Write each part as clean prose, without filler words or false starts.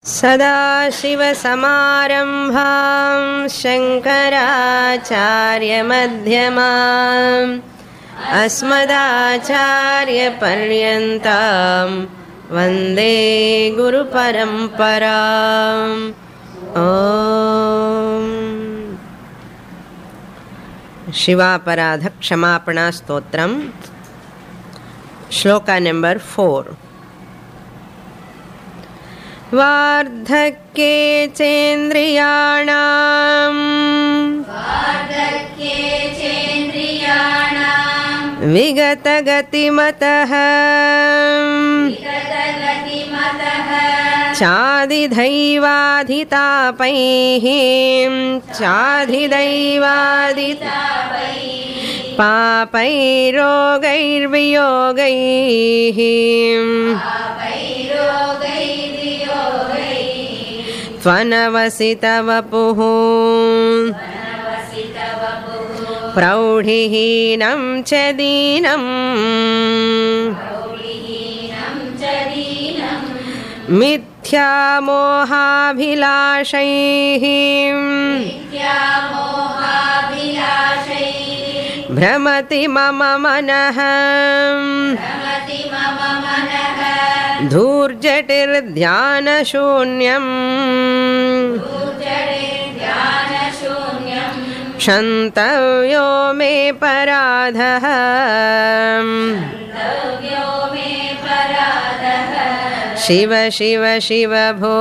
सदाशिवसमारम्भां शङ्कराचार्यमध्यमाम् अस्मदाचार्यपर्यन्तां वन्दे गुरुपरम्पराम्. ॐ शिवापराध क्षमापणा स्तोत्रम श्लोका नंबर 4. वार्धक्ये चेन्द्रियाणां विगतगतिमतः चाधिदैवाधितापैः पापैरोगैर्वियोगैः त्वनवसितवपुः प्रौढिहीनं च दीनं मिथ्यामोहाभिलाषैः भ्रमति मम मनः धूर्जटिर्ध्यानशून्यम् क्षन्तव्यो मे पराधः. शिव शिव शिव भो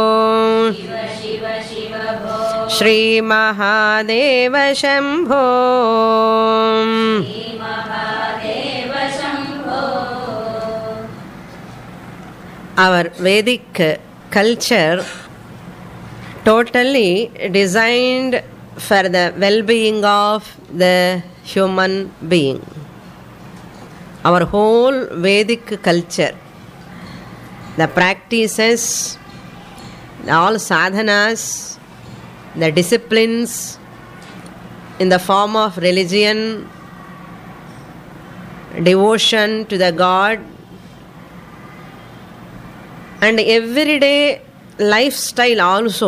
श्रीमहादेव Shambho. Our Vedic culture totally designed for the well-being of the human being. Our whole Vedic culture, the practices, all sadhanas, the disciplines in the form of religion, devotion to the God, and everyday lifestyle also,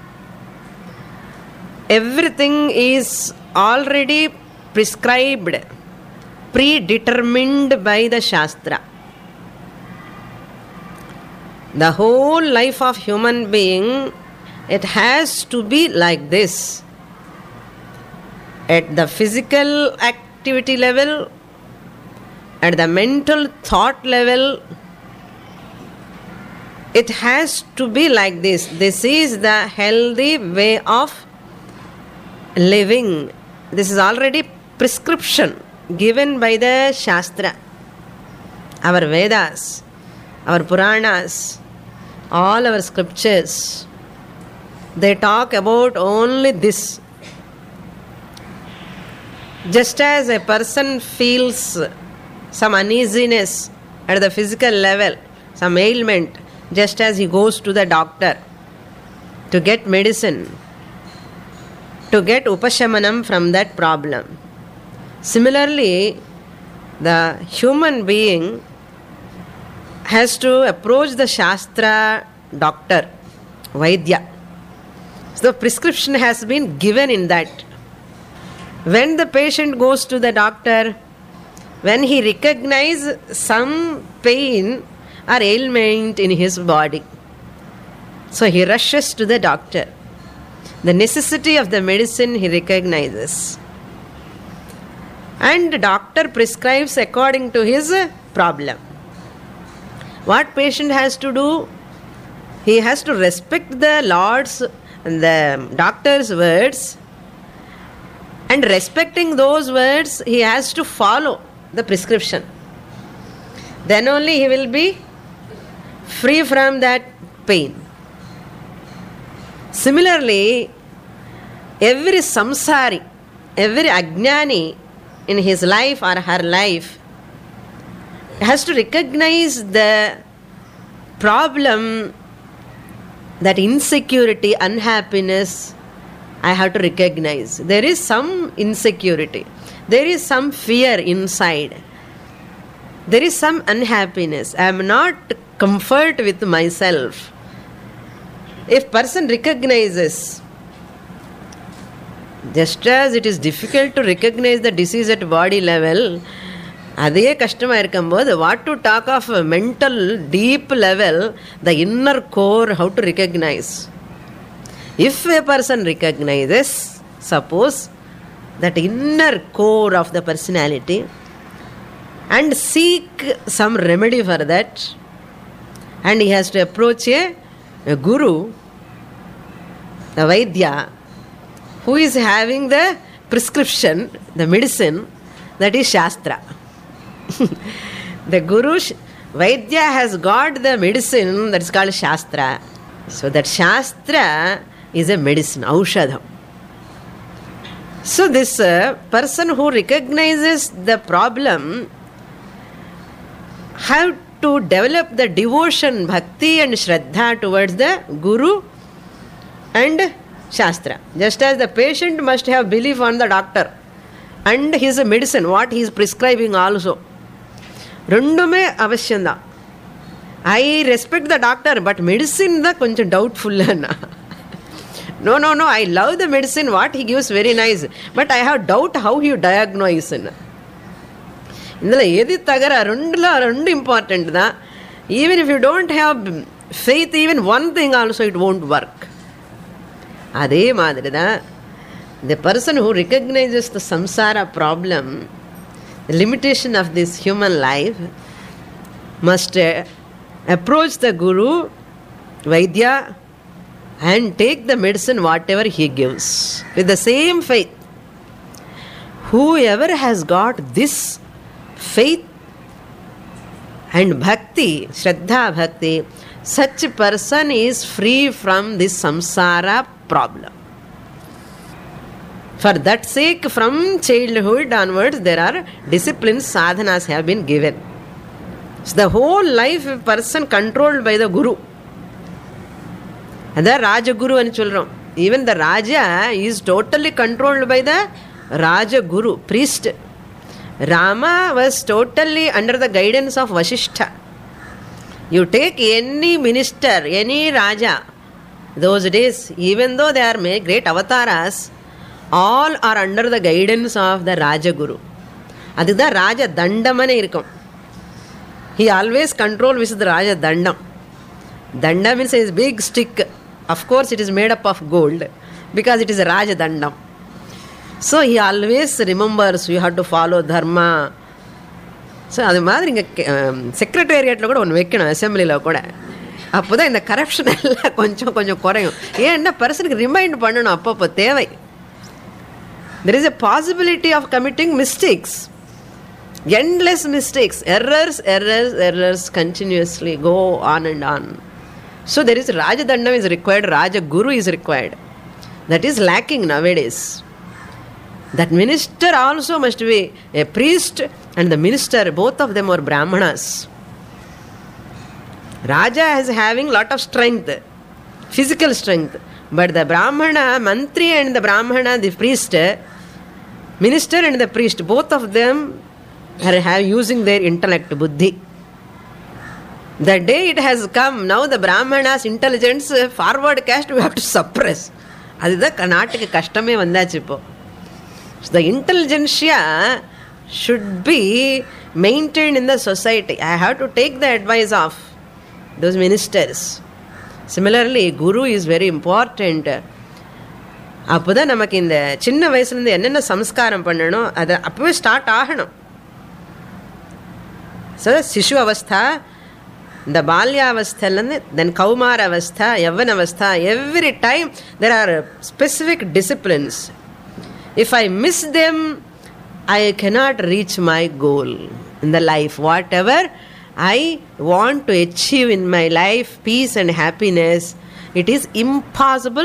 everything is already prescribed, predetermined by the Shastra. The whole life of human being, it has to be like this. At the physical activity level, at the mental thought level, it has to be like this. This is the healthy way of living. This is already prescription given by the Shastra. Our Vedas, our Puranas, all our scriptures, they talk about only this. Just as a person feels some uneasiness at the physical level, some ailment, just as he goes to the doctor to get medicine, to get upashamanam from that problem. Similarly, the human being has to approach the Shastra doctor, Vaidya. So the prescription has been given in that. When the patient goes to the doctor, when he recognizes some pain or ailment in his body, so he rushes to the doctor. The necessity of the medicine he recognizes, and the doctor prescribes according to his problem. What patient has to do? He has to respect the Lord's and the doctor's words, and respecting those words, he has to follow the prescription. Then only he will be free from that pain. Similarly, every samsari, every ajnani in his life or her life has to recognize the problem, that insecurity, unhappiness. I have to recognize there is some insecurity, there is some fear inside, there is some unhappiness. I am not comfort with myself. If person recognizes, just as it is difficult to recognize the disease at body level, அதே கஷ்டமாக இருக்கும்போது what to talk of mental deep level, the inner core, how to recognise. If a person recognises, suppose that inner core of the personality and seek some remedy for that, and he has to approach a guru, the Vaidya, who is having the prescription, the medicine, that is Shastra. The Guru, Vaidya has got the medicine that is called Shastra. So that Shastra is a medicine, Aushadham. So this person who recognizes the problem have to develop the devotion, bhakti and shraddha towards the Guru and Shastra. Just as the patient must have belief on the doctor and his medicine, what he is prescribing also. ரெண்டுமே அவசியம்தான். I respect the doctor, but medicine தான் கொஞ்சம் டவுட்ஃபுல்லுன்னா. No, I love the medicine, what he gives very nice, but I have doubt how you diagnose. இதில் எது தகர ரெண்டு important தான். Even if you don't have faith, even one thing also it won't work. அதே மாதிரி தான் the person who recognizes the samsara problem, the limitation of this human life, must approach the Guru, Vaidya, and take the medicine whatever he gives with the same faith. Whoever has got this faith and bhakti, shraddha bhakti, such a person is free from this samsara problem. For that sake, from childhood onwards, there are disciplines, sadhanas have been given. So the whole life a person controlled by the Guru. அதான் ராஜகுரு అని சொல்கிறோம். Even the raja is totally controlled by the Rajaguru, priest. Rama was totally under the guidance of Vasishtha. You take any minister, any Raja, those days, even though they are great avatars, all are under the guidance of the Rajaguru. அதுதான் ராஜ தண்டம்னு இருக்கும். He always control with the Raja Dandam. Danda means a big stick. Of course, it is made up of gold because it is a Raja Dandam. So he always remembers you have to follow dharma. So அது மாதிரி இங்கே செக்ரட்டேரியட்டில் கூட ஒன்று வைக்கணும், அசம்பிளியில் கூட. அப்போ தான் இந்த கரப்ஷன் எல்லாம் கொஞ்சம் கொஞ்சம் குறையும். ஏன்னா பர்சனுக்கு ரிமைண்ட் பண்ணணும் அப்பப்போ தேவை. There is a possibility of committing mistakes, endless mistakes, errors continuously go on and on. So there is Rajadandam is required, Rajaguru is required. That is lacking nowadays. That minister also must be a priest, and the minister, both of them are Brahmanas. Raja is having lot of strength, physical strength, but the Brahmana, Mantri and the Brahmana, the priest, minister and the priest, both of them are using their intellect, buddhi. The day it has come, now the Brahmanas intelligence forward cast we have to suppress. அதுதான் நாட்டுக்கு கஷ்டமே வந்தாச்சு இப்போ. So the intelligentsia should be maintained in the society. I have to take the advice of those ministers. Similarly, Guru is very important. அப்போ தான் நமக்கு இந்த சின்ன வயசுலேருந்து என்னென்ன சம்ஸ்காரம் பண்ணணும் அதை அப்போவே ஸ்டார்ட் ஆகணும். ஸோ சிசு அவஸ்தா, இந்த பால்யாவஸ்தையிலேருந்து தென் கௌமார அவஸ்தா, யவன அவஸ்தா, every time there are specific disciplines. If I miss them, I cannot reach my goal in the life. Whatever I want to achieve in my life, peace and happiness, it is impossible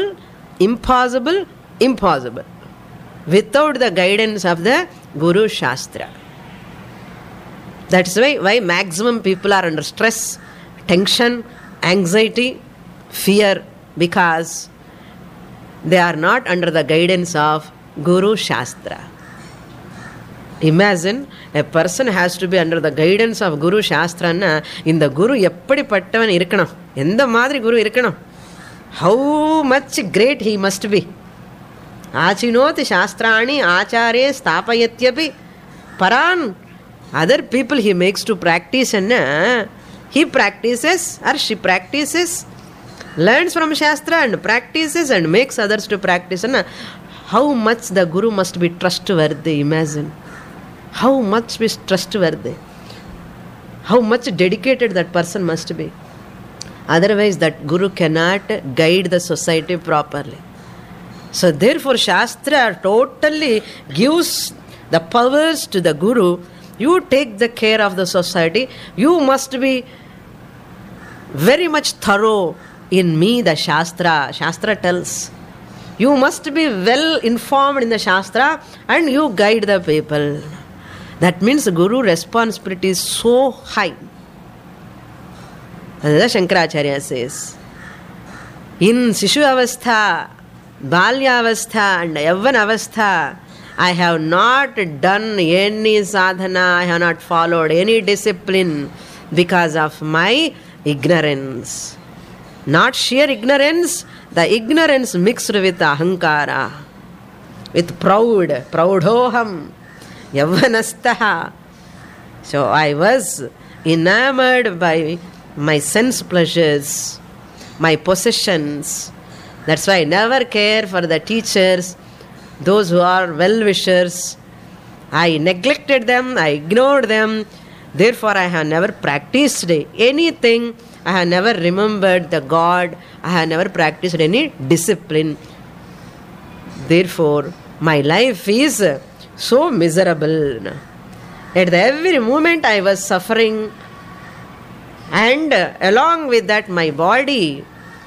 without the guidance of the Guru Shastra. That's why maximum people are under stress, tension, anxiety, fear, because they are not under the guidance of Guru Shastra. Imagine a person has to be under the guidance of Guru Shastra. இந்த குரு எப்படிப்பட்டவன் இருக்கணும், எந்த மாதிரி குரு இருக்கணும், how much great he must be. Achinoti shastrani acharye stapayatyapi paran. Other people he makes to practice, and he practices or she practices, learns from Shastra and practices and makes others to practice. And how much the Guru must be trustworthy, imagine. How much is trustworthy. How much dedicated that person must be. Otherwise that Guru cannot guide the society properly. So therefore Shastra totally gives the powers to the Guru. You take the care of the society. You must be very much thorough in me, the Shastra. Shastra tells. You must be well informed in the Shastra and you guide the people. That means Guru responsibility is so high. That's what Shankaracharya says. In Sishu Avastha, Balya Avastha and Yavan Avastha, I have not done any sadhana, I have not followed any discipline because of my ignorance. Not sheer ignorance, the ignorance mixed with ahankara, with proudhoham, yavanastaha. So I was enamored by my sense pleasures, my possessions. That's why I never care for the teachers, those who are well-wishers. I neglected them, I ignored them. Therefore, I have never practiced anything. I have never remembered the God. I have never practiced any discipline. Therefore, my life is so miserable. At every moment I was suffering. And along with that, my body,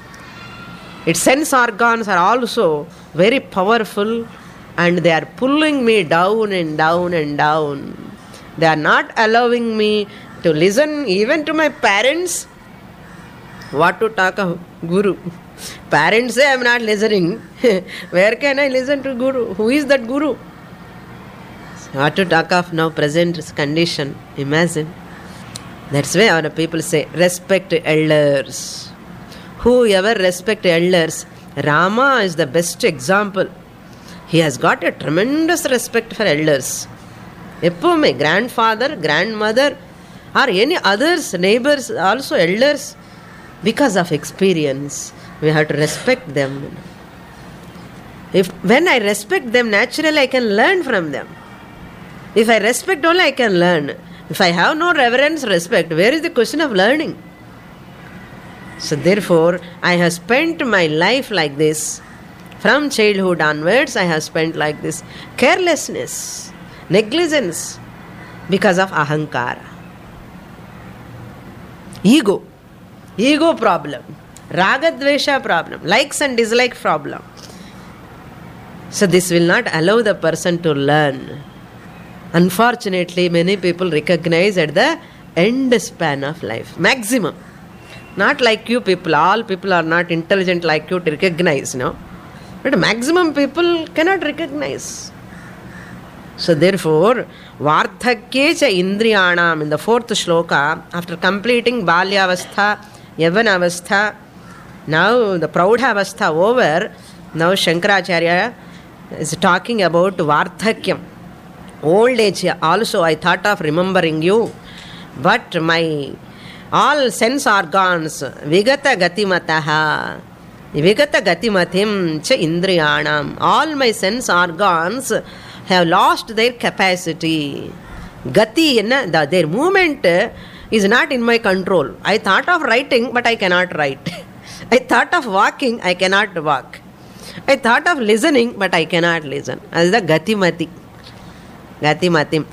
its sense organs are also very powerful. And they are pulling me down and down and down. They are not allowing me to listen even to my parents. What to talk of Guru? Parents say I am not listening. Where can I listen to Guru? Who is that Guru? What to talk of now present condition? Imagine. That's why our people say respect elders. Whoever respect elders, Rama is the best example. He has got a tremendous respect for elders. My grandfather, grandmother, or any others, neighbors, also elders, because of experience, we have to respect them. When I respect them, naturally I can learn from them. If I respect only, I can learn. If I have no reverence, respect, where is the question of learning? So therefore, I have spent my life like this. From childhood onwards, I have spent like this. Carelessness, negligence, because of ahankara. Ego problem. Ragadvesha problem. Likes and dislike problem. So this will not allow the person to learn. Unfortunately, many people recognize at the end span of life. Maximum. Not like you people. All people are not intelligent like you to recognize, no? But maximum people cannot recognize. So therefore, Vardhakyecha Indriyanam, in the fourth shloka, after completing Balyavastha, Yavanavastha, now the Praudhavastha over, now Shankaracharya is talking about Vardhakyam. Old age also I thought of remembering you, but my all sense organs, Vigata Gatimataha, Vigata Gatimatim cha Indriyanam, all my sense organs have lost their capacity. Gati, their movement is not in my control. I thought of writing, but I cannot write. I thought of walking, I cannot walk. I thought of listening, but I cannot listen. That is the Gatimati. Gatimatim.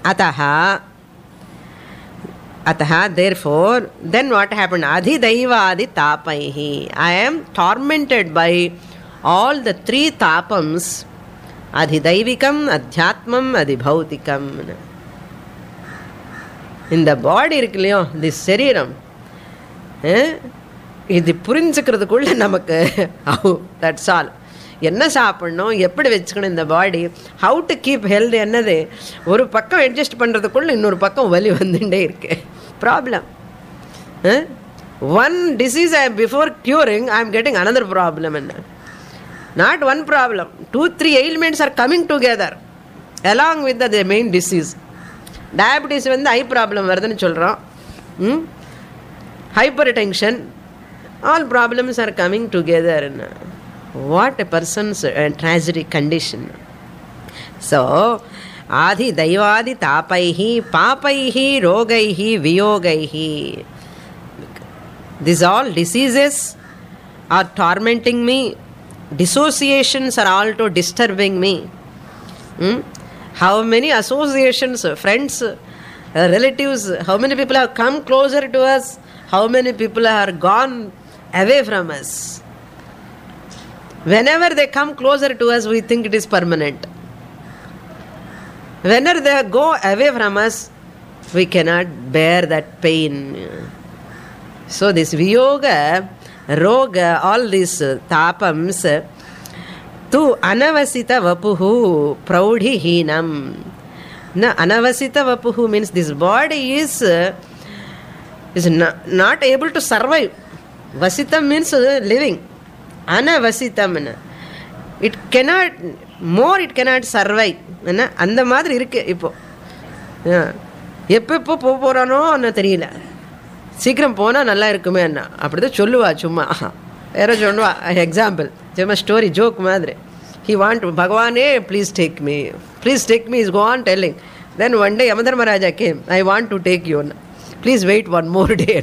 Ataha, therefore, then what happened? Adhidaiva adi tapaihi. I am tormented by all the three tapams. Adhidaivikam, adhyatmam, adhibhautikam. In the body, this shariram, இது புரிஞ்சுக்கிறதுக்குள்ள நமக்கு that's all. என்ன சாப்பிடணும், எப்படி வச்சுக்கணும் இந்த body, how to keep health என்னது, ஒரு பக்கம் அட்ஜஸ்ட் பண்ணுறதுக்குள்ள இன்னொரு பக்கம் வலி வந்துட்டே இருக்கு. Problem. One disease before curing, I am getting another problem. Not one problem. 2-3 ailments are coming together along with the main disease. Diabetes when the eye problem varudanu solrom. Hypertension, all problems are coming together. What a person's tragic condition. So, Adi Daivadi Tapaihi, Papaihi, Rogaihi, Viyogaihi. These all diseases are tormenting me. Dissociations are also disturbing me. How many associations, friends, relatives, how many people have come closer to us, how many people are gone away from us. Whenever they come closer to us, we think it is permanent. Whenever they go away from us, we cannot bear that pain. So this Viyoga, Roga, all these tapams, tu anavasita vapuhu praudhihinam. Na anavasita vapuhu means this body is not able to survive. Vasitam means living. Anavasitam. It cannot, more it cannot survive. அந்த மாதிரி இருக்கு இப்போ. எப்போ போகிறானோ அண்ணா தெரியல. சீக்கிரம் போனால் நல்லா இருக்குமே அண்ணா அப்படிதான் சொல்லுவா. சும்மா வேற சொல்லுவா. எக்ஸாம்பிள் சும்மா ஸ்டோரி ஜோக் மாதிரி. He want, Bhagavane, please take me. Please take me. He's go on telling. Then one day Yamadharmaraja came. I want to take you. Please wait one more day.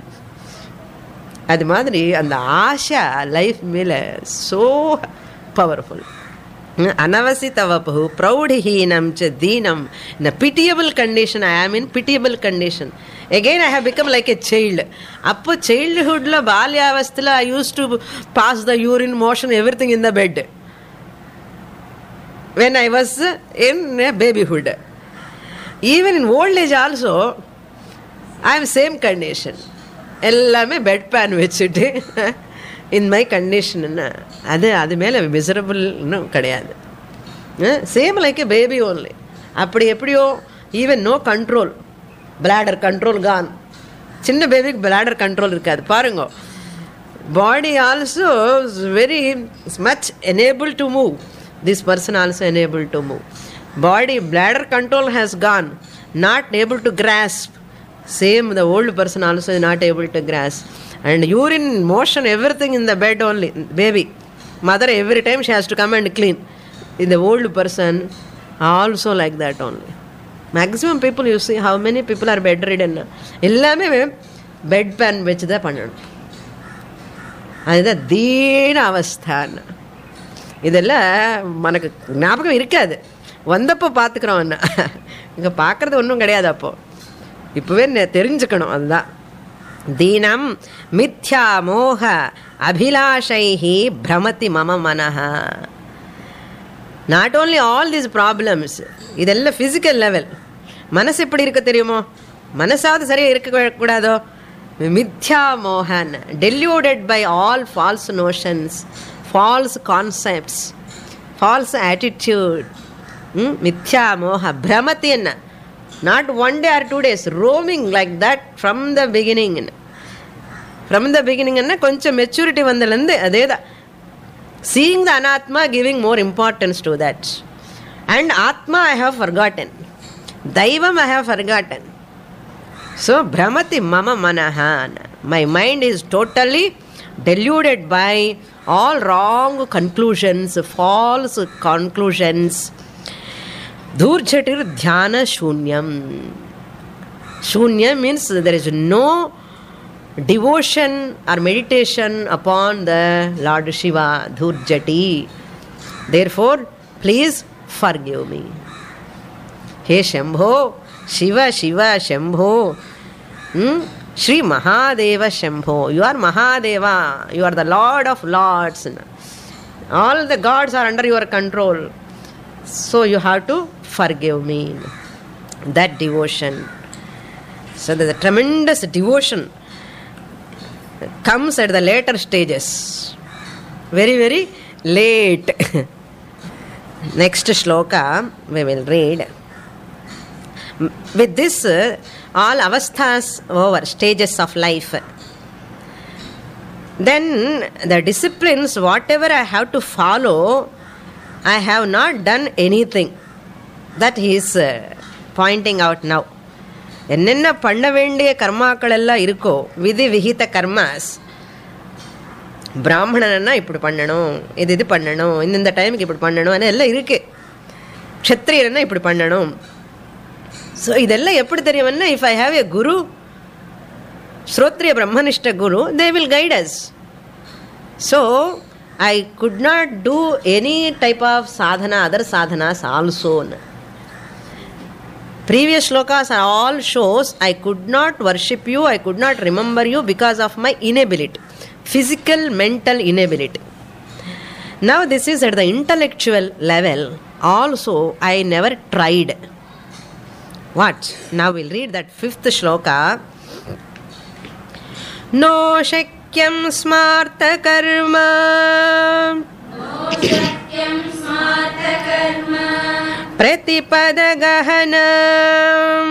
அது மாதிரி அந்த ஆஷா life மேலே so powerful. Anavasita vapuhu praudhihinam cha deenam. In a pitiable condition, I am in pitiable condition. Again I have become like a child. Appo childhood la balyavasthala I used to pass the urine, motion, everything in the bed. When I was in babyhood. Even in old age also, I am same condition. Ellame bed pan vechittu. In my condition, அது மேலே miserable இன்னும் கிடையாது. Same like a baby only. அப்படி எப்படியோ even no control, bladder control gone. சின்ன பேபிக்கு bladder control இருக்காது பாருங்க. Body also very much enable to move. This person also enable to move. Body bladder control has gone, not able to grasp. Same, the old person also is not able to grasp. And urine, motion, everything in the bed only. Baby, mother every time she has to come and clean. In the old person, also like that only. Maximum people, you see how many people are bedridden. எல்லாமே bed pan வச்சு தான் பண்ணணும். அதுதான் தீன அவஸ்தான். இதெல்லாம் மனக்கு ஞாபகம் இருக்காது. வந்தப்போ பார்த்துக்கிறோம். என்ன இங்கே பார்க்குறது ஒன்றும் கிடையாது. அப்போ இப்போவே தெரிஞ்சுக்கணும். அதுதான் தீனம் மித்யா மோக அபிலாஷைஹி பிரமதி மம மனஹ. Not only all these problems, இதெல்லாம் ஃபிசிக்கல் லெவல். மனசு எப்படி இருக்க தெரியுமோ? மனசாவது சரியாக இருக்கக்கூடாதோ? மித்யா மோகன், deluded by all false notions, false concepts, false attitude. மித்யா மோக பிரமதி என்ன? Not one day or 2 days, roaming like that from the beginning. From the beginning, koncha maturity vandalande adeda. Seeing the anatma, giving more importance to that. And atma I have forgotten. Daivam I have forgotten. So, Brahmati mama manaha. My mind is totally deluded by all wrong conclusions, false conclusions. Dhurjatir dhyana shunyam. Shunya means there is no devotion or meditation upon the Lord Shiva. Dhurjati. Therefore, please forgive me. Hey Shambho, Shiva Shiva Shambho, Shri Mahadeva Shambho. You are Mahadeva. You are the Lord of Lords. All the gods are under your control. So you have to forgive me. That devotion. So the tremendous devotion comes at the later stages. Very, very late. Next shloka we will read. With this, all avasthas over, stages of life. then the disciplines, whatever I have to follow, I have not done anything. That he is pointing out now. என்னென்ன பண்ண வேண்டிய கர்மாக்களெல்லாம் இருக்கோ, விதி விகித karmas, பிராமணன்னா இப்படி பண்ணணும், இது பண்ணணும், இந்த டைமுக்கு இப்படி பண்ணணும் எல்லாம் இருக்கு. க்ஷத்ரியன்னா இப்படி பண்ணணும். ஸோ இதெல்லாம் எப்படி தெரியும்னா, if I have a guru, ஸ்ரோத்ரிய பிரம்மனிஷ்ட guru, they will guide us. So I could not do any type of sadhana, other sadhanas also. Previous shlokas are all shows I could not worship you, I could not remember you because of my inability, physical, mental inability. Now this is at the intellectual level. Also I never tried. What? Now we'll read that 5th shloka. No shakyam smarta karma, प्रतिपदगहनं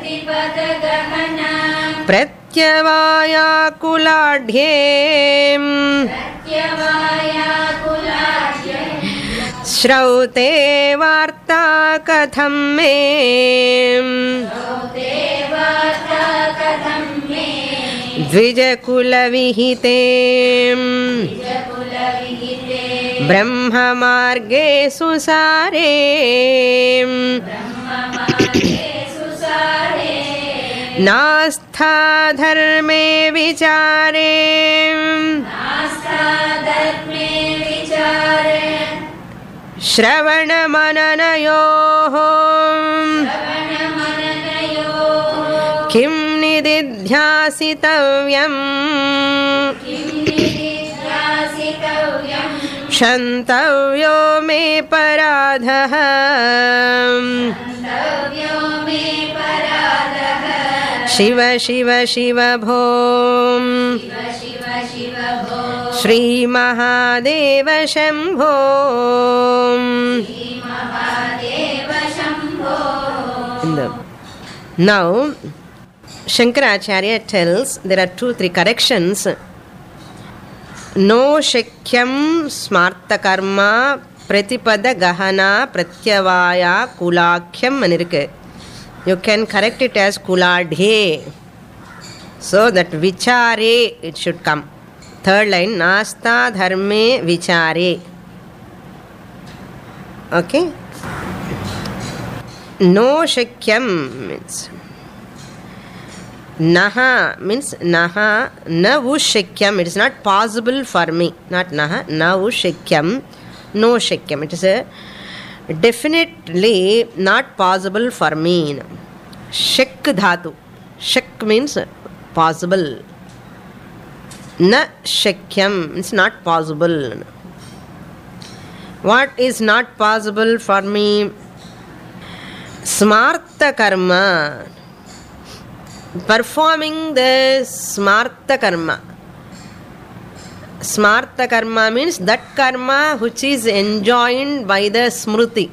प्रत्यवायाकुलाढ्यें श्रौते वार्ता कथं मे द्विजकुलविहिते ब्रह्ममार्गे सुसारे नास्था धर्मे विचारे श्रवणमननयोः किं निदिध्यासितव्यम् क्षन्तव्यो मे पराधः शिव शिव शिव भो श्रीमहादेव Shambho. Now Shankaracharya tells there are 2-3 corrections. No shakyam smarta karma pratipada gahana pratyavaya kulakhyam anirukku. You can correct it as kuladhe. So that vichare it should come. Third line, nasta dharme vichare. Okay. No shakyam means naha means naha na ushakyam. It is not possible for me. Not naha, na ushakyam, no shakyam. It is a definitely not possible for me. Shak dhatu. Shak means possible. Na shakyam means not possible. What is not possible for me? Smarta karma. Performing the smarta karma. Smarta karma means that karma which is enjoined by the smruti.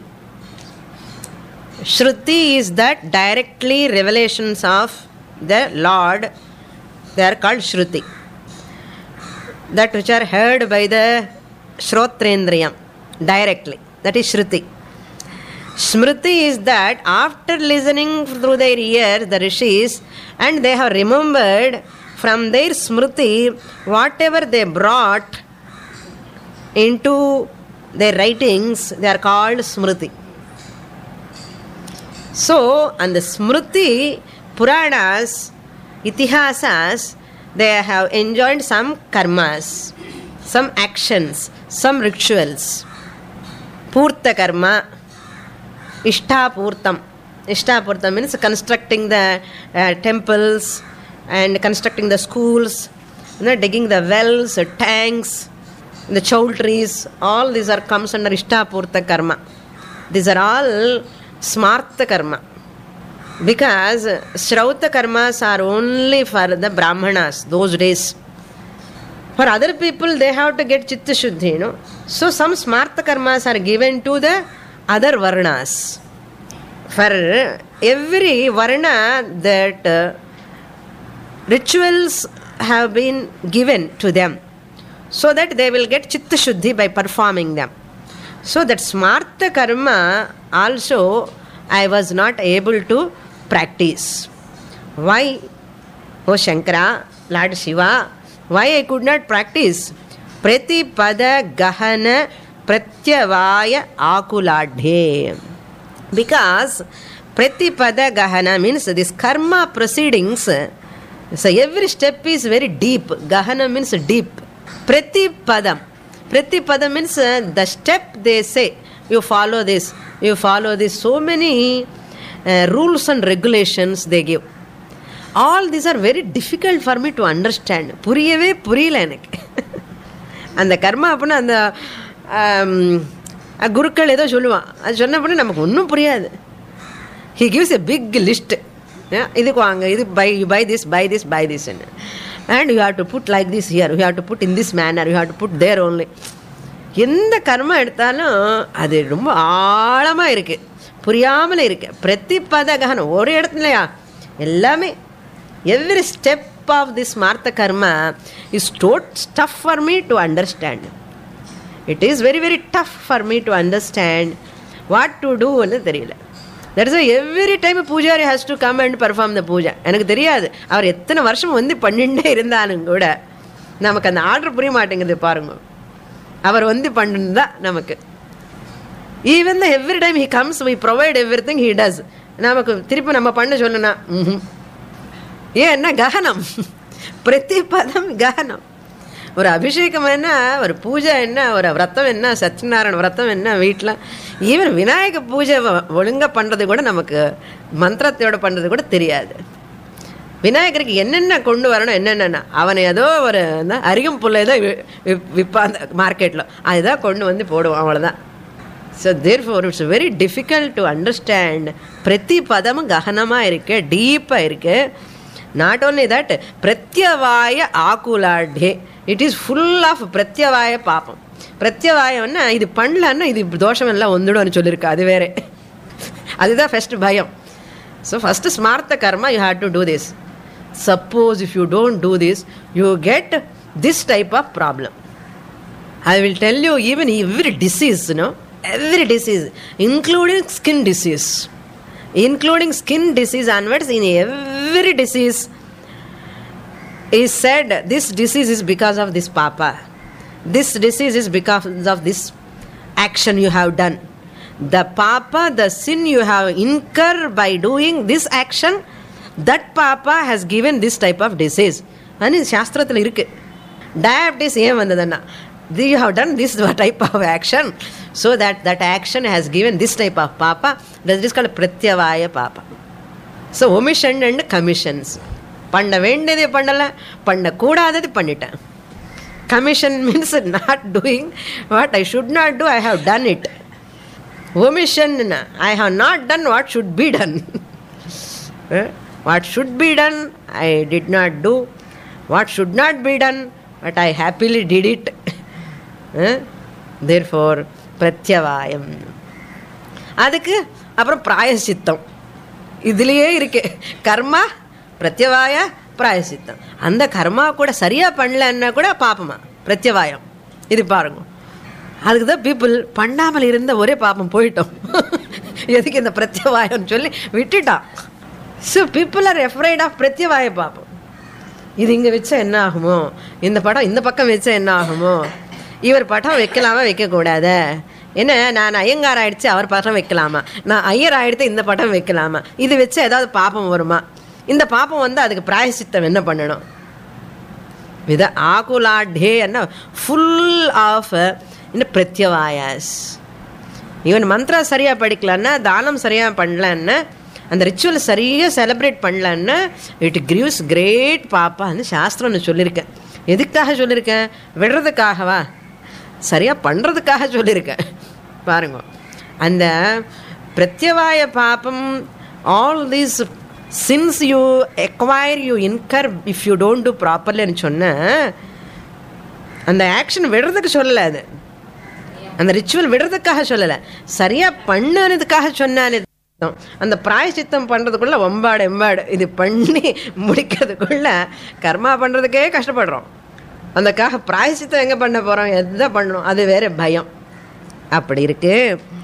Shruti is that directly revelations of the Lord. They are called Shruti. That which are heard by the Shrotrendriyam directly. That is Shruti. Smriti is that after listening through their ears, the rishis, and they have remembered from their smriti whatever they brought into their writings, they are called smriti. So, and the smriti, puranas, itihasas, they have enjoined some karmas, some actions, some rituals. Purta karma, Ishtapurtam. Ishtapurtam means constructing the temples and constructing the schools, digging the wells, tanks, the choultries. All these are comes under Ishtapurta karma. These are all smarta karma. Because Shrauta karmas are only for the Brahmanas those days. For other people, they have to get Chitta Shuddhi, So some smarta karmas are given to the other varnas. For every varna, that rituals have been given to them. so that they will get chitta shuddhi by performing them. So that smartha karma also I was not able to practice. Why, oh Shankara, Lord Shiva, why I could not practice? Pratipada gahana pratyavaya akuladhe. Because pratipada gahana means this karma proceedings, so every step is very deep. Gahana means deep. Pratipadam means the step they say, you follow this, you follow this. So many rules and regulations they give. All these are very difficult for me to understand. புரியவே புரியல எனக்கு. அந்த கர்மா அப்படின்னா அந்த குருக்கள் ஏதோ சொல்லுவான், அது சொன்ன பண்ண நமக்கு ஒன்றும் புரியாது. He gives a big list. இதுக்கு வாங்க, இது buy this and you have to put like this here, you have to put in this manner, you have to put there only. எந்த கர்மா எடுத்தாலும் அது ரொம்ப ஆழமாக இருக்கு, புரியாமல் இருக்கு. பிரதிபத ககனம் ஒரு இடத்துலையா எல்லாமே, every step of this smarta karma is tough for me to understand. It is very very tough for me to understand what to do ன்னு தெரியல. That is why every time a pujari has to come and perform the puja. எனக்கு தெரியாது அவர் எத்தனை வருஷம் வந்து பண்ணிட்டே இருந்தாலும் கூட நமக்கு அந்த ஆர்டர் புரிய மாட்டேங்குது பாருங்க. அவர் வந்து பண்ணுறதா நமக்கு. Even though every time he comes we provide everything he does. நமக்கு திருப்பி நம்ம பண்ண சொல்லணும். ஏன்னா ககனம், பிரதிபதம் ககனம். ஒரு அபிஷேகம் என்ன, ஒரு பூஜை என்ன, ஒரு விரதம் என்ன, சத்யநாராயண விரதம் என்ன, வீட்டில் ஈவன் விநாயக பூஜை ஒழுங்காக பண்ணுறது கூட நமக்கு மந்திரத்தோடு பண்ணுறது கூட தெரியாது. விநாயகருக்கு என்னென்ன கொண்டு வரணும், என்னென்னா அவனை ஏதோ ஒரு அரிகம் புல்லை ஏதோ விற்பாந்த மார்க்கெட்டில் அதுதான் கொண்டு வந்து போடுவோம், அவ்வளோதான். So therefore it's very difficult to understand. பிரதி பதமும் ககனமாக இருக்கு, டீப்பாக இருக்கு. நாட் ஓன்லி தட், பிரத்யவாய ஆகுலாடே, இட் இஸ் ஃபுல் ஆஃப் பிரத்யவாய பாப்பம். பிரத்யவாயம்னா இது பண்ணலன்னா இது தோஷம் எல்லாம் வந்துடும்னு சொல்லியிருக்கு, அது வேற. அதுதான் ஃபர்ஸ்ட் பயம். ஸோ first smarta karma you have to do this. Suppose if you don't do this you get this type of problem. I will tell you even every disease, every disease, including skin disease onwards, in every disease is said this disease is because of this papa, this disease is because of this action you have done. The papa, the sin you have incurred by doing this action, that papa has given this type of disease. and சாஸ்திரத்தில் இருக்கு. Diabetes ஏன் வந்ததுன்னா you have done this type of action, so that action has given this type of papa. That is called pratyavaya papa. So omission and commissions. பண்ண வேண்டியதை பண்ணல, பண்ணக்கூடாதது பண்ணிட்டேன். Commission means not doing what I should not do, I have done it. Omission, I have not done what should be done. What should be done I did not do, what should not be done but I happily did it. Therefore பிரத்யவாயம். அதுக்கு அப்புறம் பிராயசித்தம் இதுலேயே இருக்கு. கர்மா, பிரத்யவாய, பிராயசித்தம். அந்த கர்மா கூட சரியாக பண்ணலன்னா கூட பாப்பமா பிரத்யவாயம். இது பாருங்க, அதுக்கு தான் பீப்புள் பண்ணாமல் இருந்த ஒரே பாப்பம் போயிட்டோம். எதுக்கு இந்த பிரத்யவாயம் சொல்லி விட்டுட்டான். So people are afraid of பிரத்யவாய பாப்பம். இது இங்கே வச்சா என்ன ஆகுமோ, இந்த படம் இந்த பக்கம் வச்சா என்ன ஆகுமோ, இவர் படம் வைக்கலாமா வைக்கக்கூடாது, என்ன நான் ஐயங்கார் ஆகிடுச்சு அவர் படம் வைக்கலாமா, நான் ஐயர் ஆகிடுத்து இந்த படம் வைக்கலாமா, இது வச்சு ஏதாவது பாப்பம் வருமா, இந்த பாப்பம் வந்து அதுக்கு பிராயசித்தம் என்ன பண்ணணும். வித ஆகுலாடே என்ன ஃபுல் ஆஃப் இன்னும் பிரத்யவாயாஸ். ஈவன் மந்த்ரா சரியாக படிக்கலான்னா, தானம் சரியாக பண்ணலன்னா, அந்த ரிச்சுவல் சரியாக செலிப்ரேட் பண்ணலன்னா இட் கிவ்ஸ் கிரேட் பாப்பான்னு சாஸ்திரம்னு சொல்லியிருக்கேன். எதுக்காக சொல்லியிருக்கேன்? விடுறதுக்காகவா? சரியாக பண்ணுறதுக்காக சொல்லியிருக்கேன். பாருங்க, அந்த பிரத்யவாய பாப்பம், all these sins you acquire, you incur if you don't do ப்ராப்பர்லின்னு சொன்ன அந்த ஆக்ஷன் விடுறதுக்கு சொல்லலை, அது அந்த ரிச்சுவல் விடுறதுக்காக சொல்லலை, சரியாக பண்ணதுக்காக சொன்னாலே. அந்த பிராயசித்தம் பண்ணுறதுக்குள்ள எம்பாடு இது பண்ணி முடிக்கிறதுக்குள்ள கர்மா பண்ணுறதுக்கே கஷ்டப்படுறோம். அதுக்காக பிராயசித்தம் எங்கே பண்ண போகிறோம், எதை பண்ணணும், அது வேறு பயம். அப்படி இருக்கு.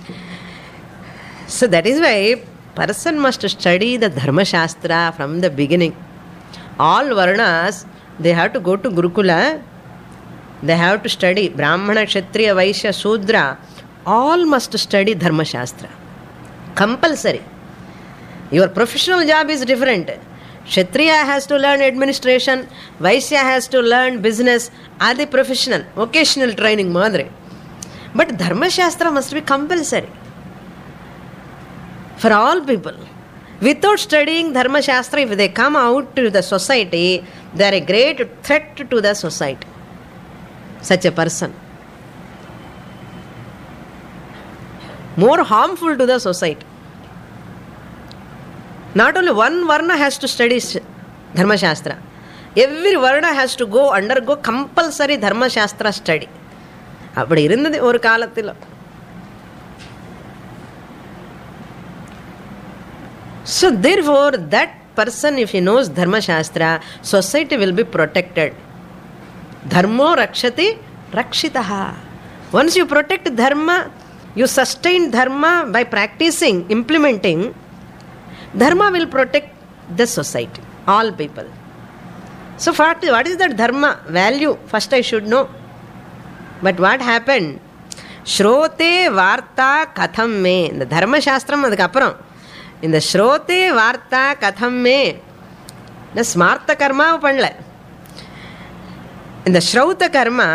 So that is why person must study the Dharmashastra from the beginning. All varnas they have to go to Gurukula, they have to study. Brahmana, Kshatriya, Vaishya, Sudra, all must study Dharma Shastra. Compulsory. Your professional job is different. Kshatriya has to learn administration, Vaishya has to learn business, adi professional, vocational training madre. But Dharma Shastra must be compulsory for all people. Without studying Dharma Shastra, if they come out to the society, they are a great threat to the society. Such a person. More harmful to the society. Not only one Varna has to study Dharma Shastra. Every Varna has to undergo compulsory Dharma Shastra study. அப்படி இருந்தது ஒரு காலத்தில். So therefore that person, if he knows Dharma Shastra, society will be protected. Dharmo rakshati rakshitaha. Once you protect Dharma, you sustain Dharma by practicing, implementing, Dharma will protect the society, all people. So what is that Dharma? Value, first I should know. But what happened? Shrote varta katham me. இந்த Dharma Shastram அதுக்கு அப்புறம் இந்த ஸ்ரோதே வார்த்தா கதம்மே இந்த ஸ்மார்த்த கர்மாவை பண்ணல. இந்த ஸ்ரௌத்த கர்மா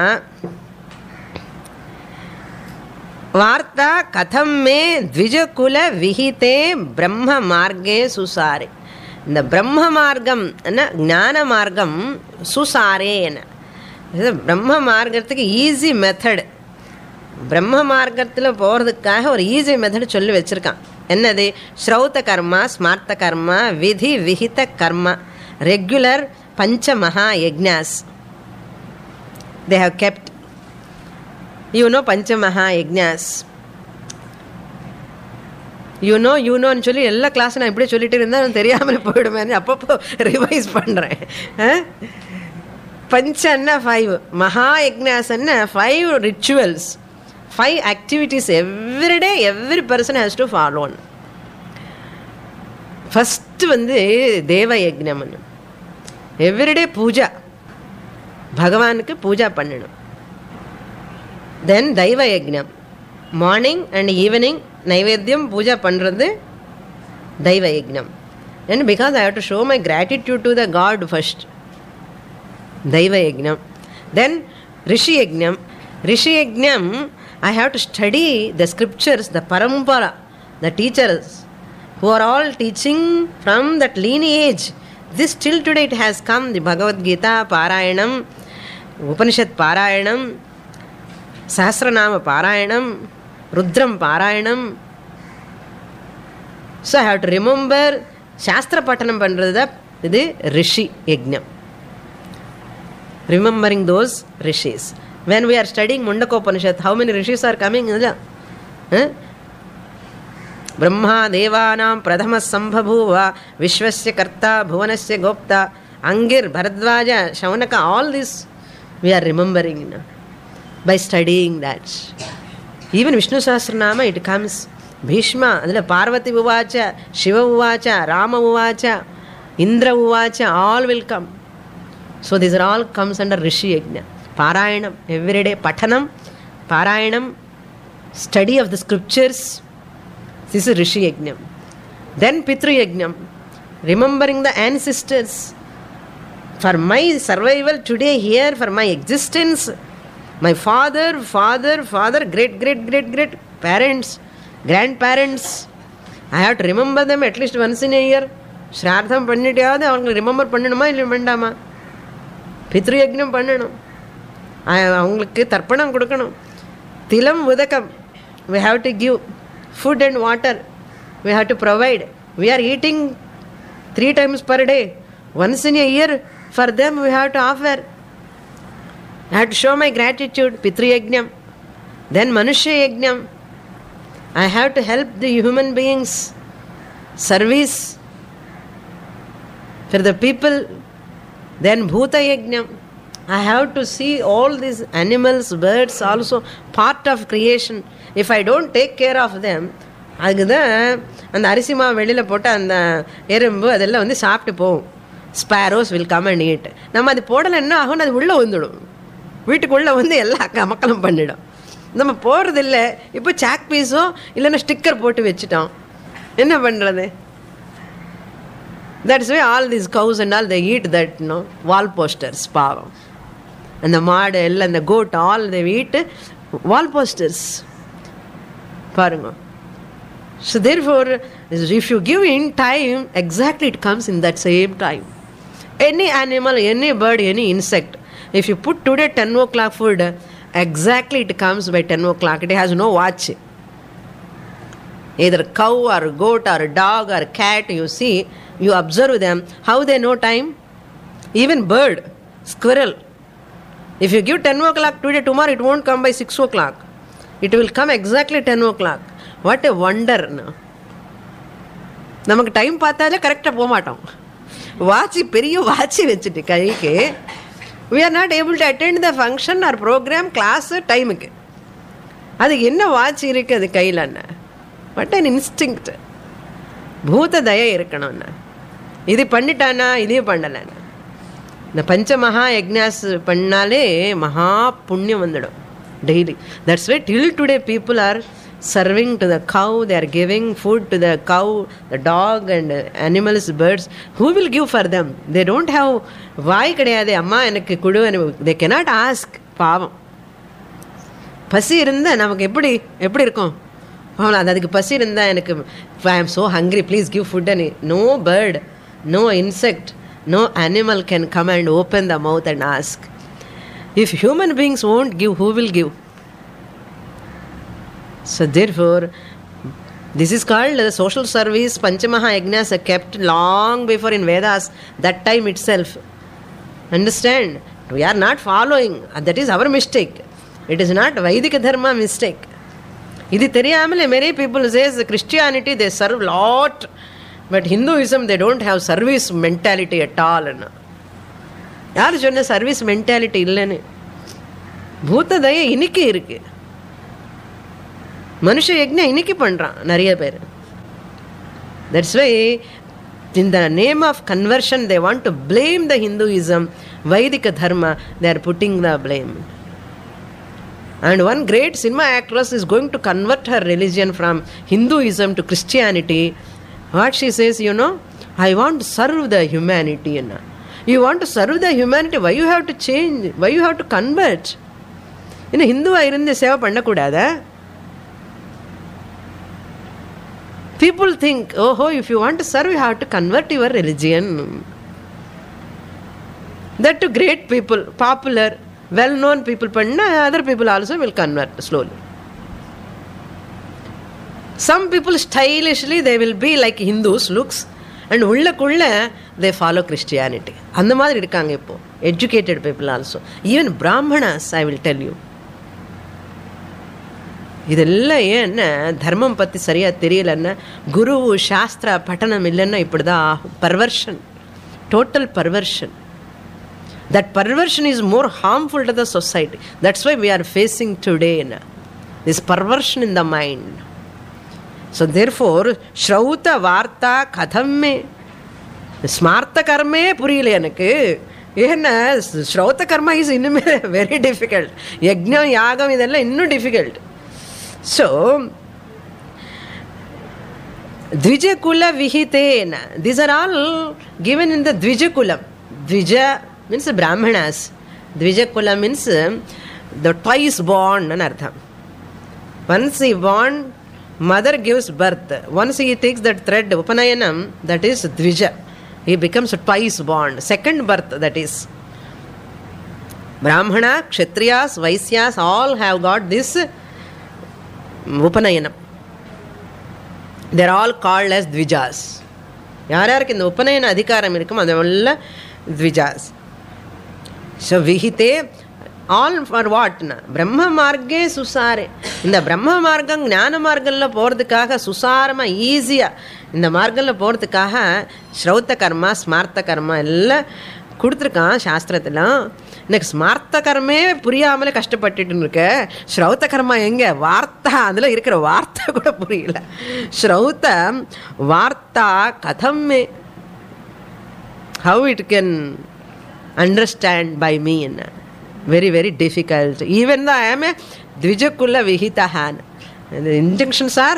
வார்த்தா கதம்மே த்விஜகுல விஹிதே பிரம்ம மார்க்கே சுசாரே. இந்த பிரம்ம மார்க்கம் என்ன, ஞான மார்க்கம் சுசாரே என்ன, இது பிரம்ம மார்க்கத்துக்கு ஈஸி மெத்தடு. பிரம்ம மார்க்கத்தில் போகிறதுக்காக ஒரு ஈஸி மெத்தடு சொல்லி வச்சுருக்கான். என்னது? ஸ்ரௌத்த கர்மா, ஸ்மார்த்த கர்மா, விதி விஹித கர்மா, ரெகுலர் பஞ்ச மகா யஜ்ஞாஸ் they have kept. You know பஞ்ச மகா யஜ்ஞாஸ், யூ நோன்னு சொல்லி எல்லா கிளாஸும் நான் இப்படியே சொல்லிட்டு இருந்தால் தெரியாமல் போயிடுமே, அப்பப்போ ரிவைஸ் பண்ணுறேன். பஞ்சன்னா 5, மகா யஜ்ஞாஸ்ன்னா 5 rituals, 5 activities every day every person has to follow. First வந்து தேவ யஜ்ஞம். எவ்ரிடே பூஜா, பகவானுக்கு பூஜா பண்ணணும். தென் தெய்வ யஜ்ஞம், மார்னிங் அண்ட் ஈவினிங் நைவேத்தியம் பூஜா பண்ணுறது தெய்வ யஜ்ஞம். And because I have to show my gratitude to the god first, தெய்வ யஜ்ஞம். தென் ரிஷி யஜ்ஞம். ரிஷி யஜ்ஞம் I have to study the scriptures, the parampara, the teachers who are all teaching from that lineage. This till today it has come, the Bhagavad Gita Parayanam, Upanishad Parayanam, Sahasranama Parayanam, Rudram Parayanam. So I have to remember Shastra Patanam Pandradha, இது Rishi Yajnam. Remembering those rishis. When we are studying Mundakopanishad, how many rishis are coming? Brahma devanam pradhama sambhabhuva vishwasya karta bhuvanasya gopta Angir, Bharadwaja, Shaunaka, all this we are remembering by studying that. Even Vishnu Sahasranama, it comes Bhishma, Parvati Uvacha, Shiva Uvacha, Rama Uvacha, Indra Uvacha, all will come. So these are all comes under Rishi Yajna. Parayanam, everyday Pathanam, Parayanam, study of the scriptures. This is Rishi Yajnam. Then Pitru Yajnam, remembering the ancestors. For my survival today here, for my existence, my father, great parents, grandparents, I have to remember them at least once in a year. Shraddham பண்ணிட்டாவது அவங்களை remember பண்ணணுமா இல்லை வேண்டாமா? பித்ரு யஜ்ஞம் பண்ணணும், அவங்களுக்கு தர்ப்பணம் கொடுக்கணும். திலம் உதகம், we have to give food and water, we have to provide. We are eating 3 times per day. Once in a year for them we have to offer. I have to show my gratitude. Pitru Yajnam. Then Manushya Yajnam, I have to help the human beings, service for the people. Then Bhuta Yajnam, I have to see all these animals, birds also part of creation. If I don't take care of them, அதுக்குதான் அந்த அரிசி மாவு வெளியில் போட்டு அந்த எறும்பு அதெல்லாம் வந்து சாப்பிட்டு போகும். Sparrows will come and eat. நம்ம அது போடலை என்ன ஆகும், அது உள்ளே வந்துடும், வீட்டுக்குள்ளே வந்து எல்லா மக்களும் பண்ணிடும். நம்ம போகிறதில்ல. இப்போ சாக் பீஸோ இல்லைன்னா ஸ்டிக்கர் போட்டு வச்சுட்டோம், என்ன பண்ணுறது? That's why all these cows and all, they eat that, wall posters, பாவம். அந்த மாடு எல்லாம், அந்த goat, all they eat wall posters. பாருங்க. So therefore, if you give in time, exactly it comes in that same time. Any animal, any bird, any insect, if you put today 10 o'clock food, exactly it comes by 10 o'clock. It has no watch. Either cow or goat or dog or cat, you see, you observe them, how they know time. Even bird, squirrel, if you give 10 o'clock today, tomorrow it won't come by 6 o'clock. It will come exactly 10 o'clock. What a wonder. நமக்கு time பார்த்தாலே கரெக்டாக போக மாட்டோம். Watch, பெரிய watch வச்சுட்டு கைக்கு, we are not able to attend the function or program, class டைமுக்கு. அதுக்கு என்ன வாட்சி இருக்குது அது கையில்? என்ன பட் அன் இன்ஸ்டிங்க்ட். பூத தயை இருக்கணும்னா, இது பண்ணிட்டானா இதையும் பண்ணலைன்னா. இந்த பஞ்சமகா யக்ஞாஸ் பண்ணாலே மகா புண்ணியம் வந்துடும் daily. That's why till today people are serving to the cow, they are giving food to the cow, the dog and animals, birds. Who will give for them? They don't have, வாய் கிடையாது, அம்மா எனக்கு கொடு, they cannot ask. பாவம். பசி இருந்தால் நமக்கு எப்படி இருக்கும்? அதுக்கு பசி இருந்தால் எனக்கு, I am so hungry, please give food. And no bird, no insect, no animal can come and open the mouth and ask. If human beings won't give, who will give? So therefore, this is called social service. Panchamaha yajnas are kept long before in Vedas, that time itself. Understand? We are not following. That is our mistake. It is not Vaidika dharma mistake. இது தெரியாமலே many people says Christianity they serve lot, but Hinduism they don't have service mentality at all. யார் சொன்ன service mentality இல்லைன்னு? பூத்ததயை இன்னைக்கு இருக்கு. மனுஷ யஜ்ஞம் இன்னைக்கு பண்ணுறான் நிறைய பேர். That's why in the name of conversion they want to blame the Hinduism, Vaidika dharma, they are putting the blame. And one great cinema actress is going to convert her religion from Hinduism to Christianity. What she says, I want to serve the humanity. You want to serve the humanity, why you have to change? Why you have to convert? Hinduவா இருந்து சேவை பண்ணக்கூடாதா? People think, if you want to serve, you have to convert your religion. That to great people, popular, well-known people, other people also will convert slowly. Some people stylishly, they will be like Hindus looks, and உள்ளக்குள்ள they follow Christianity. அந்த மாதிரி இருக்காங்க இப்போ educated people also. Even Brahmanas, I will tell you. இதெல்லாம் ஏன்னா தர்மம் பற்றி சரியாக தெரியலன்னா, குரு சாஸ்திர பட்டணம் இல்லைன்னா இப்படி தான் ஆகும். Perversion, total perversion. That perversion is more harmful to the society. That's why we are facing today this perversion in the mind. So therefore, Shrauta Varta Kathamme, Smartha Karme Puriyala எனக்கு. ஏன்னா ஸ்ரௌத்த கர்மா இஸ் இன்னுமே very difficult. யக்ஞம் யாகம் இதெல்லாம் இன்னும் difficult. So த்விஜகுல விஹிதேன, these are all given in the Dvijakulam. Dvija means Brahmanas. Dvijakula means the twice born and artham. Once he born, mother gives birth. Once he takes that thread, Upanayanam, that is Dvija. He becomes twice born. Second birth, that is. Brahmana, Kshatriyas, Vaisyas, all have got this Upanayanam. They are all called as Dvijas. யாராருக்கு இந்த உபநயன அதிகாரம் இருக்கும் அதெல்லாம் Dvijas. So Vihite, all for what? பிரம்ம மார்க்கே சுசாரே. இந்த பிரம்ம மார்க்கம் ஞான மார்க்கத்தில் போகிறதுக்காக சுசாரமாக ஈஸியாக இந்த மார்க்கத்தில் போகிறதுக்காக ஸ்ரௌத்த கர்மா ஸ்மார்த்த கர்மா எல்லாம் கொடுத்துருக்கான் சாஸ்திரத்தில். எனக்கு ஸ்மார்த்த கர்மே புரியாமலே கஷ்டப்பட்டுட்டு இருக்க. ஸ்ரௌத்த கர்மா எங்க? வார்த்தா, அதில் இருக்கிற வார்த்தை கூட புரியல. ஸ்ரௌத்த வார்த்தா கதம் மே, how it can understand by me? என்ன very very difficult. Even the I am a த்விஜகுல விஹிதஹான். The injunctions are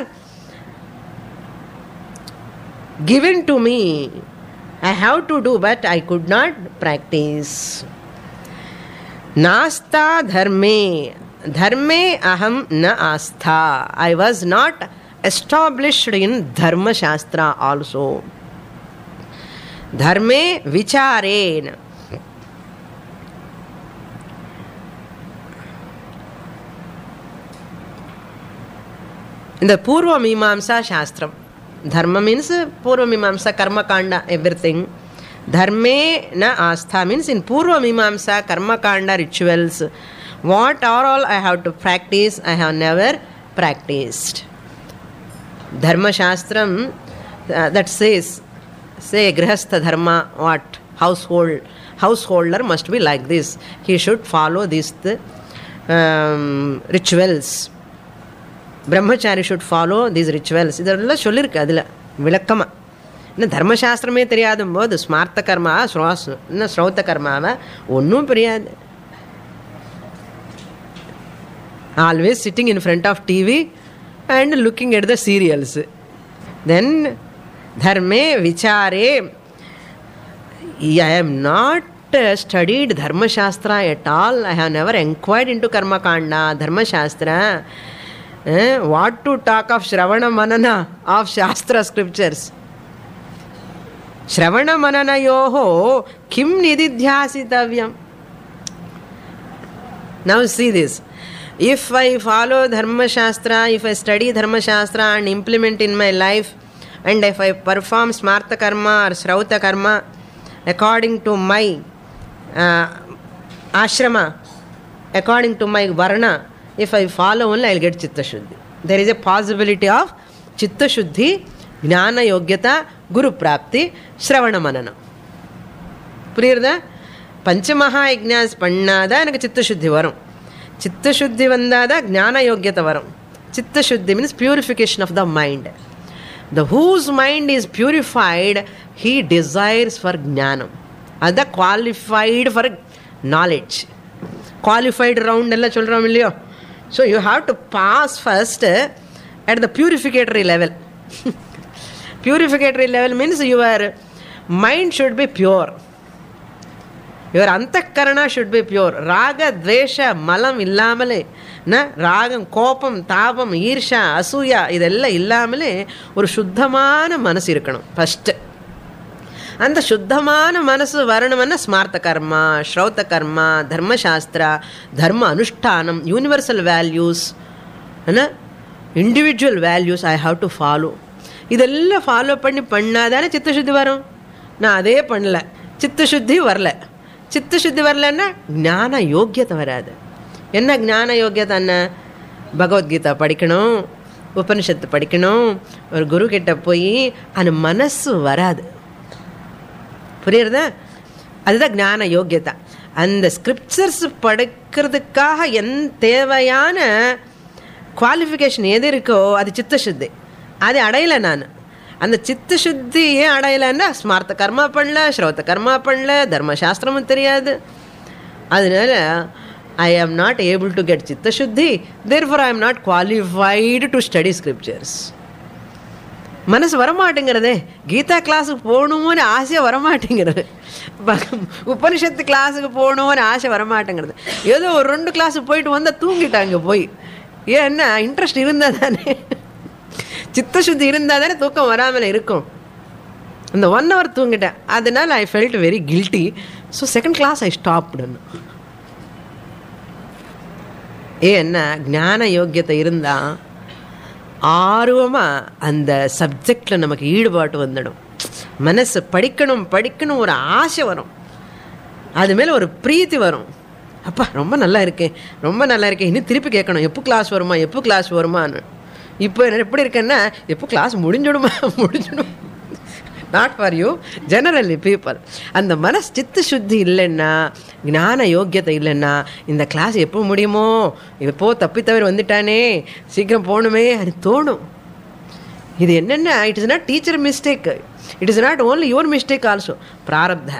given to me. I have to do, but I could not practice. Nasta dharme, dharme aham na astha. I was not established in dharma shastra also. Dharme vicharen. In the Purva Mimamsa Shastram, Dharma means Purva Mimamsa, Karma Kanda, everything. Dharme na Astha means in Purva Mimamsa, Karma Kanda rituals, what are all I have to practice, I have never practiced. Dharma Shastram that says, say Grihastha Dharma, what? Householder must be like this. He should follow these rituals. Brahmachari should follow these rituals. இதெல்லாம் சொல்லியிருக்கு அதில் விளக்கமாக. இன்னும் தர்மசாஸ்திரமே தெரியாதும் போது ஸ்மார்த்த கர்மா இன்னும் ஸ்ரௌத்த கர்மாவை ஒன்றும் புரியாது. Always sitting in front of TV and looking at the serials. Then தர்மே விசாரே, I am not studied Dharma Shastra at all. I have never inquired into Karma Kanda, Dharma Shastra. What to talk of Shravana Manana of Shastra scriptures? Shravana Manana yoho kim nididhyasitavyam. Now see this. If I follow Dharma Shastra, if I study Dharma Shastra and implement in my life, and if I perform Smartha Karma or Shrauta Karma according to my ashrama, according to my varna, if I follow only, I will get Chitta Shuddhi. There is a possibility of Chitta Shuddhi, Jnana Yogyata, Guru Prapti, Shravana Manana. புரியுறதா? பஞ்சமகா யஜ்ஞாஸ் பண்ணாதான் எனக்கு சித்த சுத்தி வரும். சித்த சுத்தி வந்தாதான் ஞான யோக்கியத்தை வரும். சித்த சுத்தி means purification of the mind. The whose mind is purified, he desires for ஞானம். அதுதான் qualified for knowledge. Qualified round எல்லாம் சொல்கிறோம் இல்லையோ? So you have to pass first at the purificatory level. Purificatory level means your mind should be pure. Your antakarana should be pure. Raga, dvesha, malam illamale, na ragam, kopam, tapam, irsha, asuya, idella illamale ஒரு சுத்தமான மனசு இருக்கணும் first. அந்த சுத்தமான மனசு வரணும்னா ஸ்மார்த்த கர்மா, ஸ்ரௌத்த கர்மா, தர்மசாஸ்திரா, தர்ம அனுஷ்டானம், universal values, individual values I have to follow. இதெல்லாம் ஃபாலோ பண்ணாதானே சித்தசுத்தி வரும். நான் அதே பண்ணல, சித்தசுத்தி வரல. சித்தசுத்தி வரலன்னா ஞான யோக்கியத்தை வராது. என்ன ஞான யோக்கியத்தை? என்ன? பகவத்கீதா படிக்கணும், உபனிஷத்து படிக்கணும், ஒரு குரு கிட்ட போய் அந்த மனசு வராது. புரியுறதா? அதுதான் ஞான யோக்கியதா. அந்த ஸ்கிரிப்சர்ஸ் படிக்கிறதுக்காக தேவையான குவாலிஃபிகேஷன் எது இருக்கோ அது சித்தசுத்தி. அது அடையலை நான். அந்த சித்தசுத்தி ஏன் அடையலைன்னா ஸ்மார்த்த கர்மா பண்ணல, ஸ்ரௌத்த கர்மா பண்ணல, தர்மசாஸ்திரமும் தெரியாது. அதனால I am not able to get chitta shuddhi, therefore I am not qualified to study scriptures. மனசு வரமாட்டேங்கிறதே. கீதா கிளாஸுக்கு போகணுமோன்னு ஆசை வரமாட்டேங்கிறது. உபனிஷத்து கிளாஸுக்கு போகணுமோன்னு ஆசை வரமாட்டேங்கிறது. ஏதோ ஒரு 2 கிளாஸுக்கு போயிட்டு வந்தால் தூங்கிட்டாங்க போய். ஏன்னா இன்ட்ரெஸ்ட் இருந்தால் தானே, சித்தசுத்தி இருந்தால் தானே தூக்கம் வராமல் இருக்கும். இந்த 1 hour தூங்கிட்டேன். அதனால I felt very guilty. So second class I ஸ்டாப்டுன்னு. ஏன்னா ஞான யோக்கியத்தை இருந்தால் ஆர்வமாக அந்த சப்ஜெக்டில் நமக்கு ஈடுபாட்டு வந்துடும். மனசு படிக்கணும் படிக்கணும் ஒரு ஆசை வரும். அது மேலே ஒரு பிரீத்தி வரும். அப்பா ரொம்ப நல்லா இருக்கேன், ரொம்ப நல்லா இருக்கேன், இன்னும் திருப்பி கேட்கணும், எப்போ கிளாஸ் வருமா, எப்போ கிளாஸ் வருமானு. இப்போ என்ன எப்படி இருக்கேன்னா, எப்போ கிளாஸ் முடிஞ்சிடும். Not for you, generally people. அந்த மனசு சித்து சுத்தி இல்லைன்னா, ஞான யோக்கியத்தை இல்லைன்னா, இந்த கிளாஸ் எப்போ முடியுமோ, எப்போ தப்பி தவிர வந்துட்டானே, சீக்கிரம் போகணுமே அது தோணும். இது என்னென்ன, it is not teacher mistake, it is not only your mistake also. பிராரப்த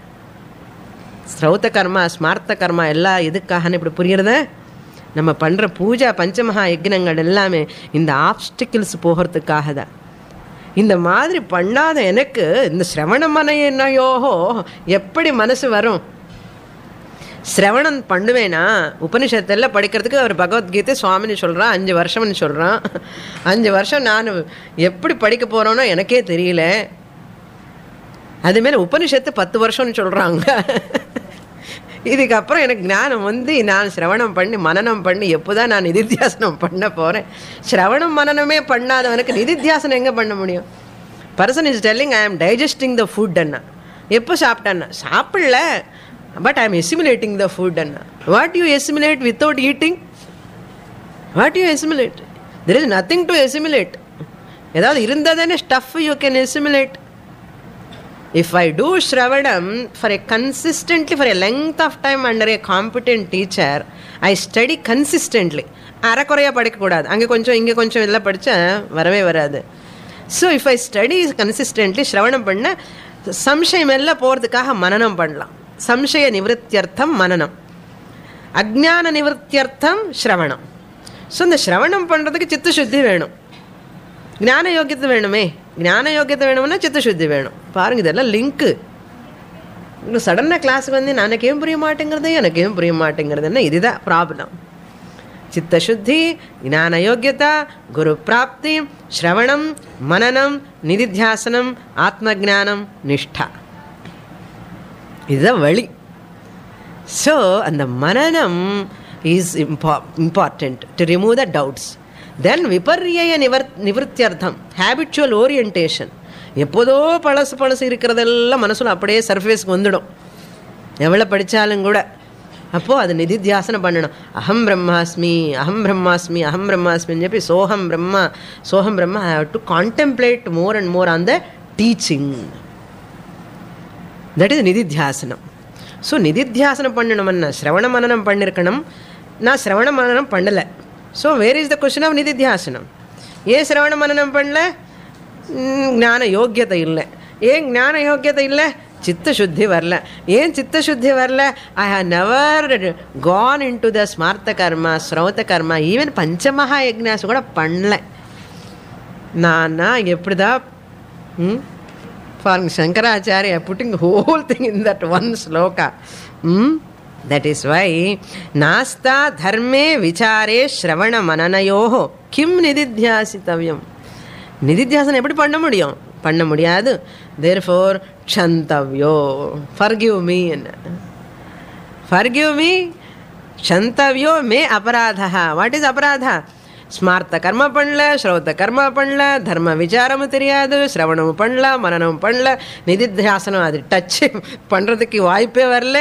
ஸ்ரௌத்த கர்மா ஸ்மார்த்த கர்மா எல்லாம் எதுக்காகன்னு இப்படி புரியுறத, நம்ம பண்ணுற பூஜா பஞ்சமகா யஜ்னங்கள் எல்லாமே இந்த ஆப்ஸ்டிக்கிள்ஸ் போகிறதுக்காக தான். இந்த மாதிரி பண்ணாத எனக்கு இந்த சிரவண மனையோஹோ எப்படி மனசு வரும்? சிரவணம் பண்ணுவேனா? உபனிஷத்தெல்லாம் படிக்கிறதுக்கு அவர் பகவத்கீதை சுவாமின்னு சொல்கிறான், 5 வருஷம்னு சொல்கிறான். 5 வருஷம் நான் எப்படி படிக்க போகிறோன்னோ எனக்கே தெரியல. அதுமாரி உபனிஷத்து 10 வருஷம்னு சொல்கிறாங்க. இதுக்கப்புறம் எனக்கு ஞானம் வந்து நான் சிரவணம் பண்ணி மனனம் பண்ணி எப்போ தான் நான் நிதித்தியாசனம் பண்ண போகிறேன்? சிரவணம் மனனமே பண்ணாதவனுக்கு நிதித்தியாசனம் எங்கே பண்ண முடியும்? பர்சன் இஸ் டெல்லிங் ஐ ஆம் டைஜஸ்டிங் த ஃபுட் அண்ணா. எப்போ சாப்பிட்டேன்னா சாப்பிடல, but I am assimilating the food அண்ணா. What you assimilate without eating? What you assimilate? There is nothing to assimilate. ஏதாவது இருந்தால் தானே stuff you can assimilate. If I do Shravanam for a consistently, for a length of time under a competent teacher, I study consistently. அரைக்குறையாக படிக்கக்கூடாது, அங்கே கொஞ்சம் இங்கே கொஞ்சம் இதெல்லாம் படித்தா வரவே வராது. So if I study consistently, ஸ்ரவணம் பண்ண சம்சயம் எல்லாம் போகிறதுக்காக மனனம் பண்ணலாம். சம்சய நிவர்த்தியர்த்தம் மனனம், அஜ்ஞான நிவர்த்தியர்த்தம் ஸ்ரவணம். ஸோ இந்த ஸ்ரவணம் பண்ணுறதுக்கு சித்த சுத்தி வேணும், ஞான யோக்கியத்தை வேணுமே. ஞான யோக்கியத்தை வேணும்னா சித்த சுத்தி வேணும். பாருங்கள், இதெல்லாம் லிங்க்கு. இன்னும் சடனாக கிளாஸுக்கு வந்து எனக்கேம் புரிய மாட்டேங்கிறது, எனக்கேம் புரிய மாட்டேங்கிறதுன்னா இதுதான் ப்ராப்ளம். சித்த சுத்தி, ஞான யோக்கியதா, குரு பிராப்தி, ஸ்ரவணம், மனனம், நிதித்தியாசனம், ஆத்ம ஜானம், நிஷ்டா, இதுதான் வழி. ஸோ அந்த மனனம் is important to remove the doubts. Then விபர்யய நிவர்த்தியர்த்தம், ஹேபிச்சுவல் ஓரியன்டேஷன். எப்போதோ பழசு இருக்கிறதெல்லாம் மனசில் அப்படியே சர்ஃபேஸ்க்கு வந்துடும், எவ்வளோ படித்தாலும் கூட. அப்போது அது நிதித்தியாசனம் பண்ணணும். அகம் பிரம்மாஸ்மி, அகம் பிரம்மாஸ்மி, அகம் பிரம்மாஸ்மின்னு చెప్పి சோகம் பிரம்மா, சோகம் பிரம்மா. I have to contemplate more and more on the teaching. That is நிதித்தியாசனம். ஸோ நிதித்தியாசனம் பண்ணணும்னா சிரவண மனனம் பண்ணியிருக்கணும். நான் சிரவண மனனம் பண்ணலை. So where is the question of நிதித்தியாசனம்? ஏன் சிரவண மனனம் பண்ணல? ஞான யோக்கியத்தை இல்லை. ஏன் ஞான யோக்கியத்தை இல்லை? சித்த சுத்தி வரல. ஏன் சித்த சுத்தி வரல? I have never gone in to the ஸ்மார்த்த கர்மா, ஸ்ரௌத்த கர்மா, ஈவன் பஞ்சமகா யஜ்ஞாஸ் கூட பண்ணல. நான் எப்படி தான் பாருங்க, சங்கராச்சாரிய putting whole thing in that one sloka. That is why nasta dharme vichare shravana mananayoho kim nididhyasitavyam. நிதித்தியாசனம் எப்படி பண்ண முடியும்? பண்ண முடியாது. therefore க்ஷந்தவ்யோ, forgive me, forgive me, க்ஷந்தவ்யோ மே அபராதா. வாட் இஸ் அபராதா? ஸ்மார்த்த கர்மா பண்ணல, ஸ்ரௌத்த கர்மா பண்ணல, தர்ம விசாரமும் தெரியாது, சிரவணமும் பண்ணல, மனனமும் பண்ணல, நிதித்தியாசனம் அது டச்சு பண்ணுறதுக்கு வாய்ப்பே வரல.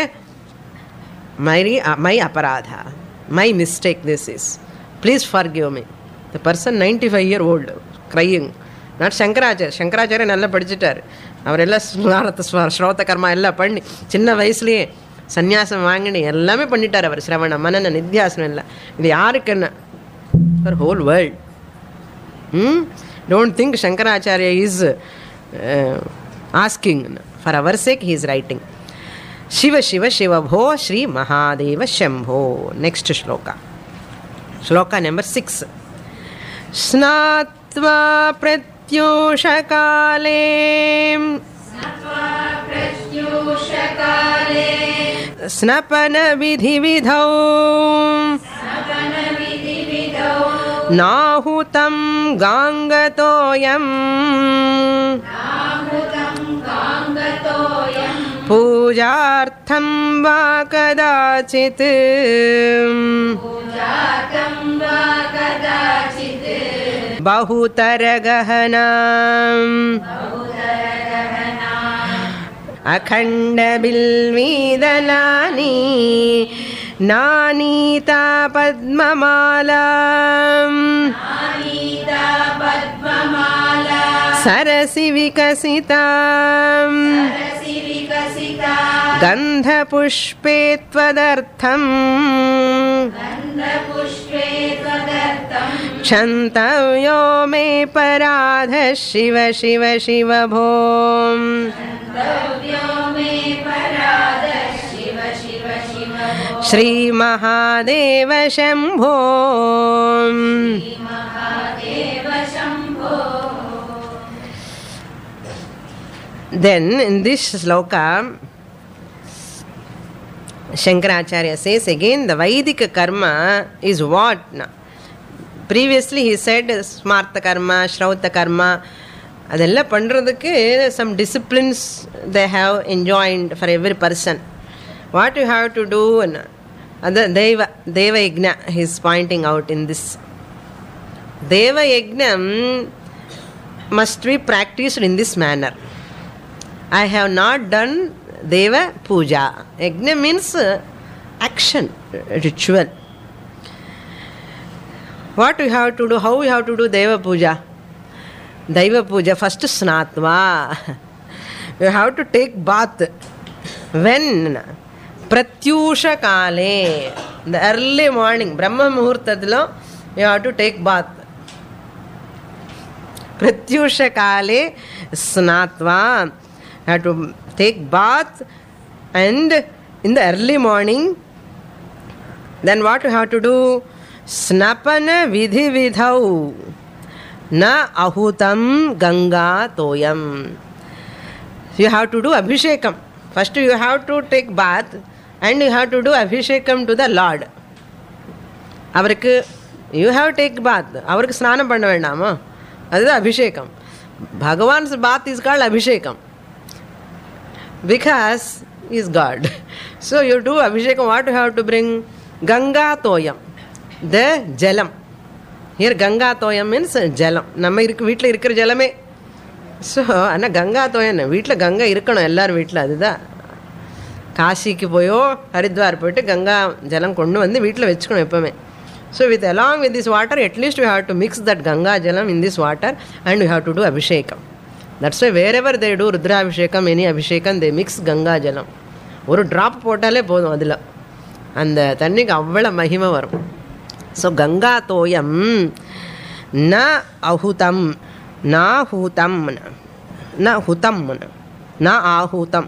My aparadha, my mistake this is. Please forgive me. The person 95-year-old crying. Not Shankaracharya. Shankaracharya நல்லா படிச்சுட்டார். அவரெல்லாம் ஸ்ரோத கர்மா எல்லாம் பண்ணி சின்ன வயசுலேயே சந்நியாசம் வாங்கினி எல்லாமே பண்ணிட்டார் அவர். சிரவண மனன நித்தியாசனம் எல்லாம். இது யாருக்கு என்ன? For whole world. Don't think Shankaracharya is asking. For our sake he is writing. Shiv Shiva Shiva भो श्री महादेव शंभो. Next shloka, shloka number 6. स्नात्वा प्रत्यूष काले स्नपन विधि विधौ नाहुतं गांगतोयम् पूजार्थं वा कदाचित् बहुतरगहनाम् अखण्डबिल्वीदलानि नानीता पद्ममाला सरसि विकसिता गन्धपुष्पे त्वदर्थम् क्षन्तव्यो मे पराधः शिव शिव शिव भो श्रीमहादेव Shambho Then in this sloka Shankaracharya says again the Vedic karma is what? Previously he said smarta karma, shrauta karma adella pandradhukku some disciplines they have enjoined for every person. What you have to do Deva Yajna he is pointing out in this. Deva Yajna must be practiced in this manner. I have not done Deva Puja. Yajna means action, ritual. What we have to do, how we have to do Deva Puja? Deva Puja, first Snatva. You have to take bath. When? Pratyusha Kale. In the early morning, Brahma Muhurtadlo, you have to take bath. Pratyusha Kale Snatva. You have to take bath and in the early morning. Then what you have to do? Snapana vidhi vidhau na ahutam ganga toyam. You have to do abhishekam. First you have to take bath and you have to do abhishekam to the Lord. Avarku you have to take bath. Avarku snanam panna vendama. That is abhishekam. Bhagavan's bath is called abhishekam. Because he is God. So you do abhishekam. What you have to bring? Ganga toyam. The jalam. Here Ganga toyam means jalam. Nama வீட்ல இருக்கிற ஜலமே. So ana Ganga toyam வீட்ல கங்கா இருக்கணும் எல்லார் வீட்ல அதுதான். காசிக்கு போயோ ஹரித்வார் போய்ட்டு கங்கா ஜலம் கொண்டு வந்து வீட்ல வெச்சுக்கணும் எப்பவுமே. So along with this water at least we have to mix that Ganga jalam in this water and we have to do abhishekam. That's why wherever they do Rudrabhishekam, any abhishekam, they mix Ganga jalam. ஒரு drop போட்டாலே போதும் அதில் அந்த தண்ணிக்கு அவ்வளோ மகிமை வரும். So Ganga தோயம் ந அஹுதம் நாஹூதம் ந ஹுதம் ந ஆஹூதம்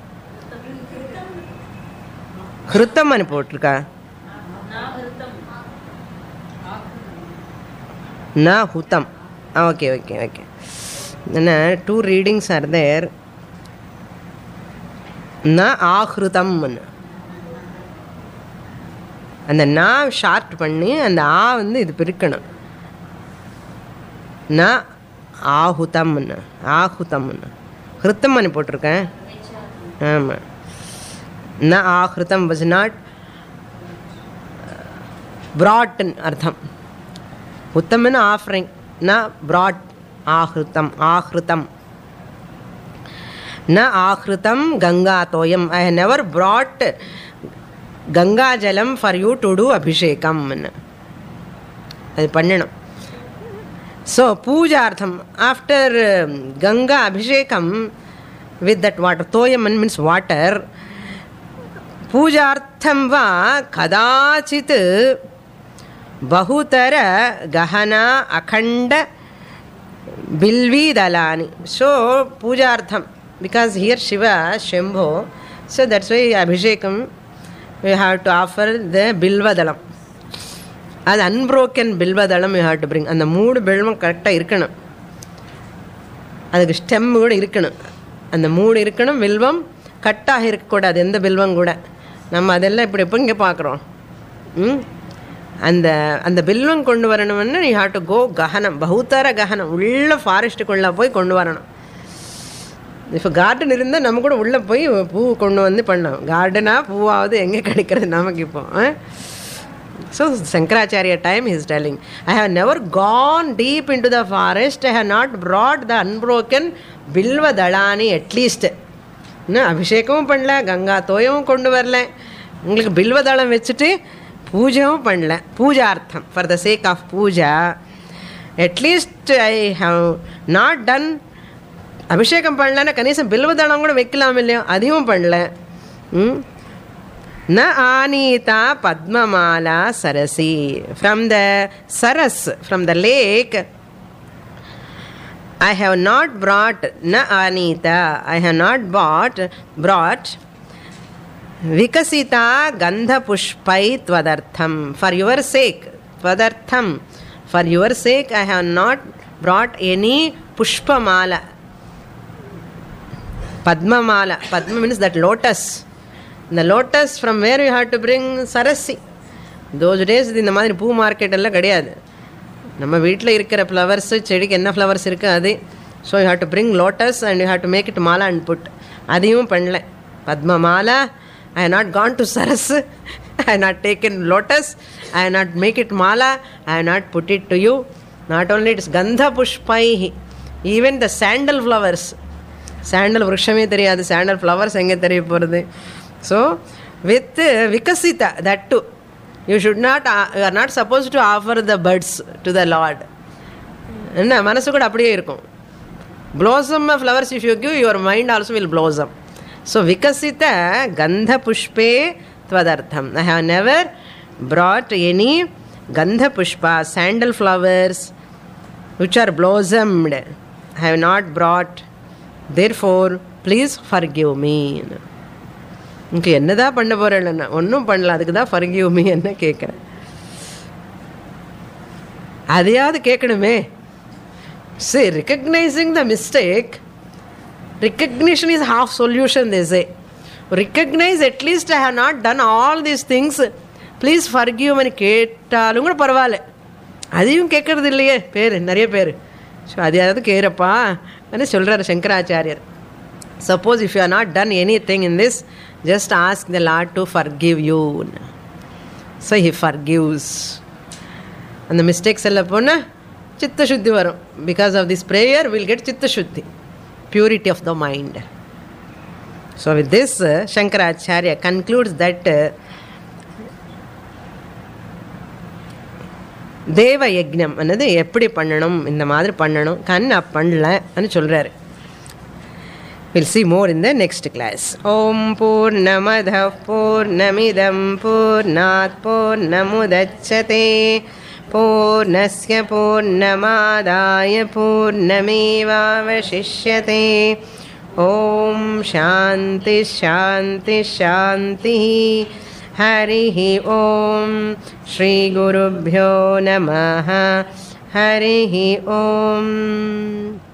ஹிருத்தம் అని போட்டிருக்கா ந ஹுதம். Okay okay okay. Two readings are there. Na ahrutam. அந்த நா ஷார்ட் பண்ணி அந்த ஆ வந்து இது பிரிக்கணும். ந ஆஹுதம்னு ஆஹுதம்னு ஹிருத்தம்னு போட்டிருக்கேன். ஆமாம். ந ஆஹிருதம் வாஸ் நாட் brought அர்த்தம். உத்தம்னு ஆஃபரிங். ந brought ஆஹிருதம் ஆஹிருதம் ந ஆஹிருதம் கங்கா தோயம். I have never brought Ganga ஜலம் ஃபார் யூ டு டூ அபிஷேகம். அது பண்ணணும். ஸோ பூஜார்த்தம் ஆஃப்டர் கங்கா அபிஷேகம் வித் தட் வாட்டர். தோயம் மீன்ஸ் வாட்டர். பூஜார்த்தம் வா கதாச்சித் பகுதர கஹனா அகண்ட bilvidalani. So pujartham, because here Shiva Shambho, so that's why abhishekam we have to offer the bilvadalam. As unbroken bilvadalam you have to bring. And the mood bilvam correcta irkanam. Adukku stem kuda irkanam. And the mood irkanam bilvam katta irukkodadu endha bilvam kuda. Namma adella ipdi eppo inge paakrom. அந்த பில்வம் கொண்டு வரணும்னு நீ have to go கஹனம் பகுத்தர கஹனம் உள்ள ஃபாரஸ்ட்டுக்குள்ளே போய் கொண்டு வரணும். இப்போ garden இருந்தால் நம்ம கூட உள்ளே போய் பூ கொண்டு வந்து பண்ணோம். கார்டனாக பூவாவது எங்கே கிடைக்கிறது நமக்கு இப்போ. ஸோ சங்கராச்சாரிய time is telling, I have never gone deep in to the forest. I have not brought the unbroken பில்வ தளானி அட்லீஸ்ட். இன்னும் அபிஷேகமும் பண்ணல, கங்கா தோயமும் கொண்டு வரல, உங்களுக்கு பில்வதளம் வச்சுட்டு பூஜையும் பண்ணல. பூஜார்த்தம் for the sake of puja at least I have not done. அபிஷேகம் பண்ணலன்னா கணேசம் பில்வதளம் கூட வைக்கலாம் இல்லையோ, அதையும் பண்ணல. ந ஆனீதா பத்மமாலா சரசி. ஃப்ரம் த சரஸ், from the lake, I have not brought, na anita, I have not brought vikasita gandha pushpai tvadartham. For your sake, tvadartham, for your sake I have not brought any pushpamala. Padmamala, Padma means that lotus. The lotus from where you have to bring sarasi. Those days இந்த மாதிரி பூ market எல்லாம் கிடையாது. நம்ம வீட்டில் இருக்கிற flowers, செடிக்கு என்ன ஃப்ளவர்ஸ் இருக்குது அது. So you have to bring lotus and you have to make it mala and put. அதையும் பண்ணல. பத்ம மாலா, I have not gone to சரஸ், I have not taken lotus, I have not make it mala, I have not put it to you. Not only it's கந்த புஷ்பை, even the sandal flowers. Sandal விருஷமே தெரியாது, sandal flowers எங்கே தெரிய போகிறது. So with விகசிதா, that to you should not, you are not supposed to offer the buds to the Lord. என்ன மனசு கூட அப்படியே இருக்கும். blossom of flowers if you give, your mind also will blossom. So vikasita gandha pushpe tvadartham. I have never brought any gandha pushpa, sandal flowers which are blossomed. I have not brought, therefore please forgive me. இங்கே என்னதான் பண்ண போகிறேன், ஒன்றும் பண்ணல, அதுக்கு தான் forgive me என்ன கேட்குறேன். அதையாவது கேட்கணுமே. சரி, recognising the mistake, recognition is half solution. They say recognise at least I have not done all these things, please forgive மீன்னு கேட்டாலும் கூட பரவாயில்ல. அதையும் கேட்கறது இல்லையே நிறைய பேர். ஸோ அதையாவது கேட்குறப்பா அப்படின்னு சொல்கிறார் சங்கராச்சாரியர். Suppose if you have not done anything in this, just ask the Lord to forgive you. So He forgives. And the mistakes alla pona chitta shuddhi varum. Because of this prayer, we will get chitta shuddhi, purity of the mind. So with this, Shankaracharya concludes that தேவ யஜ்ஞம் ಅನ್ನது எப்படி பண்ணணும், இந்த மாதிரி பண்ணணும், கண் பண்ணல anu சொல்றாரு. We'll see more in the next class. Om Purnamadah Purnamidam Purnat Purnamudachyate Purnasya Purnamadaya Purnamevavashishyate. Om Shanti Shanti Shanti. Harihi Om. Shri Gurubhyo Namaha. Harihi Om.